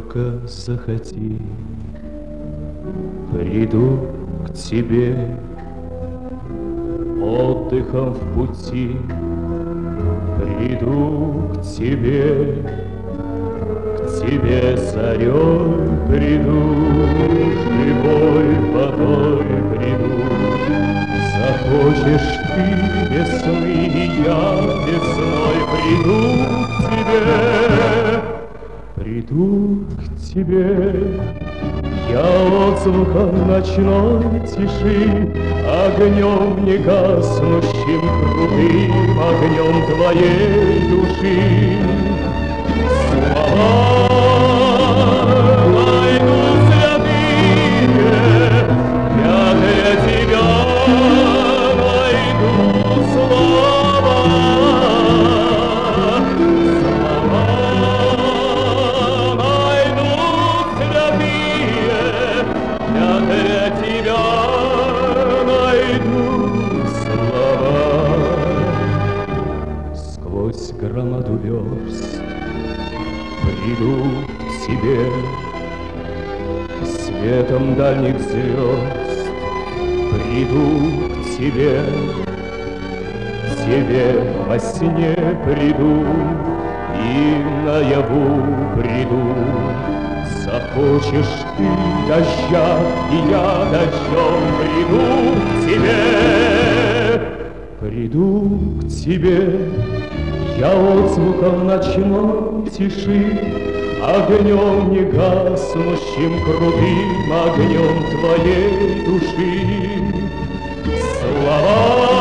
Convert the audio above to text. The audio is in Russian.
только захоти, приду к тебе отдыхом в пути, приду к тебе зарей приду, живой водой приду. Захочешь ты весны, и я весной приду к тебе, я отзвуком ночной тиши, огнем не гаснущим, крутым огнем твоей души. Слова найду святые, я для тебя найду слова. Слова найду святые, я для тебя найду слова. Сквозь громаду верст приду к тебе, светом дальних звезд приду к тебе во сне приду и наяву приду. Захочешь ты дождя, и я дождем приду к тебе, я отзвуком ночной тиши, огнем не гаснущим, крутым огнем твоей души. Слова